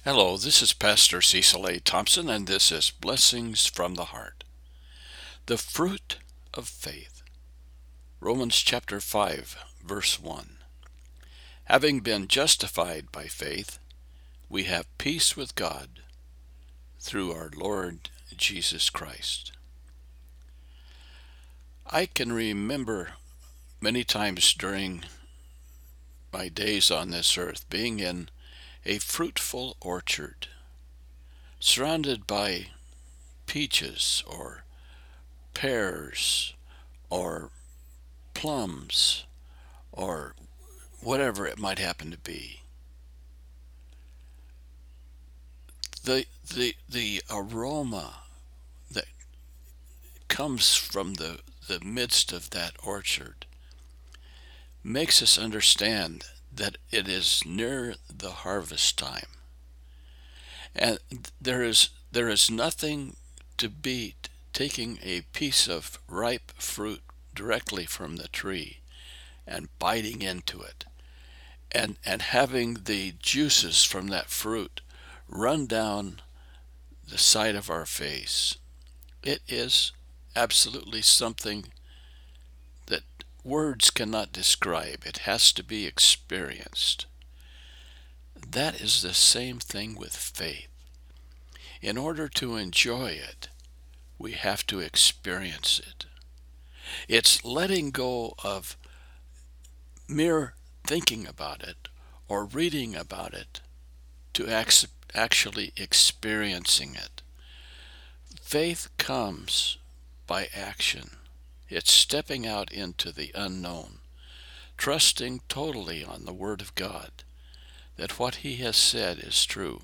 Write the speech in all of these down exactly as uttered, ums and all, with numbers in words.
Hello, this is Pastor Cecil A. Thompson, and this is Blessings from the Heart. The fruit of faith. Romans chapter five, verse one. Having been justified by faith, we have peace with God through our Lord Jesus Christ. I can remember many times during my days on this earth being in a fruitful orchard, surrounded by peaches or pears or plums or whatever it might happen to be. The, the, the aroma that comes from the, the midst of that orchard makes us understand that it is near the harvest time. And there is there is nothing to beat taking a piece of ripe fruit directly from the tree and biting into it and, and having the juices from that fruit run down the side of our face. It is absolutely something that words cannot describe. It has to be experienced. That is the same thing with faith. In order to enjoy it, we have to experience it. It's letting go of mere thinking about it or reading about it to actually experiencing it. Faith comes by action. It's stepping out into the unknown, trusting totally on the Word of God, that what He has said is true.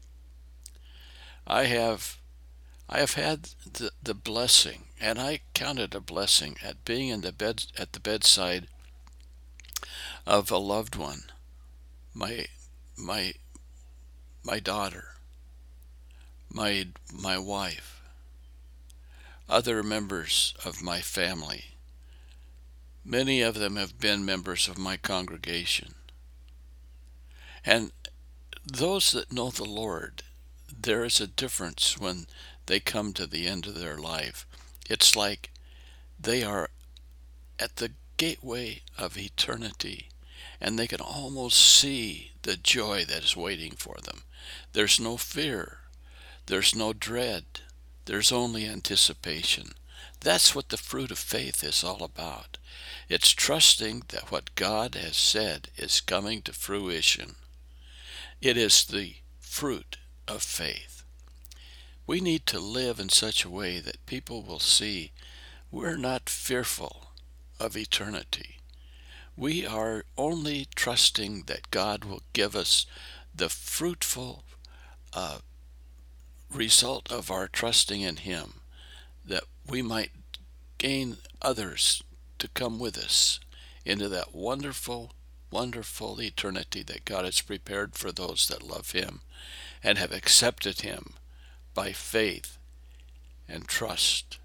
I have I have had the, the blessing, and I count it a blessing, at being in the bed at the bedside of a loved one, my my my daughter, my my wife, other members of my family. Many of them have been members of my congregation. And those that know the Lord, there is a difference when they come to the end of their life. It's like they are at the gateway of eternity, and they can almost see the joy that is waiting for them. There's no fear. There's no dread. There's only anticipation. That's what the fruit of faith is all about. It's trusting that what God has said is coming to fruition. It is the fruit of faith. We need to live in such a way that people will see we're not fearful of eternity. We are only trusting that God will give us the fruitful uh, result of our trusting in Him, that we might gain others to come with us into that wonderful, wonderful eternity that God has prepared for those that love Him and have accepted Him by faith and trust.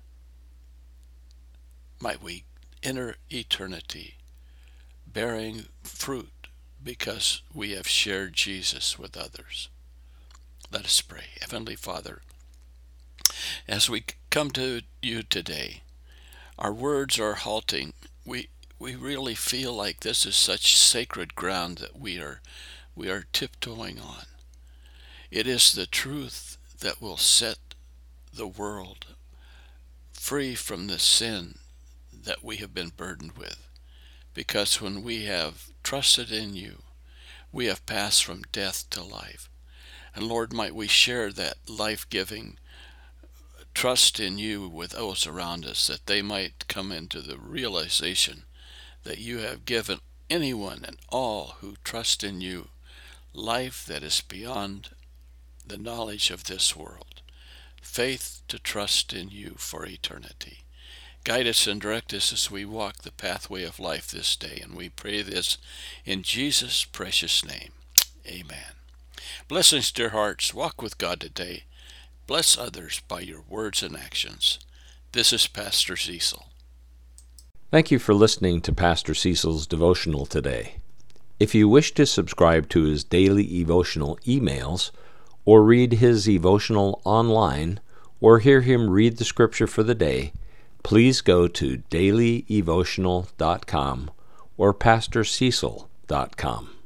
Might we enter eternity bearing fruit because we have shared Jesus with others. Let us pray. Heavenly Father, as we come to you today, our words are halting. We we really feel like this is such sacred ground that we are we are tiptoeing on. It is the truth that will set the world free from the sin that we have been burdened with. Because when we have trusted in you, we have passed from death to life. And Lord, might we share that life-giving trust in you with those around us, that they might come into the realization that you have given anyone and all who trust in you life that is beyond the knowledge of this world, faith to trust in you for eternity. Guide us and direct us as we walk the pathway of life this day, and we pray this in Jesus' precious name. Amen. Blessings, dear hearts. Walk with God today. Bless others by your words and actions. This is Pastor Cecil. Thank you for listening to Pastor Cecil's devotional today. If you wish to subscribe to his daily devotional emails or read his devotional online, or hear him read the scripture for the day, please go to daily devotional dot com or pastor cecil dot com.